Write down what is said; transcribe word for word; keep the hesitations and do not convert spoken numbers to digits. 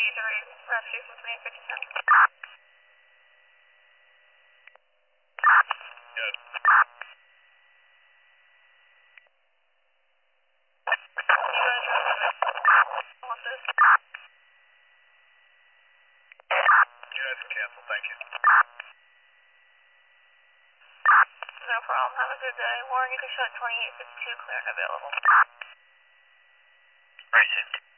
to rescue from twenty fifty-seven. Good. You guys can cancel, thank you. No problem. Have a good day. Warren, you can shut twenty-eight fifty-two, clear and available. Appreciate it.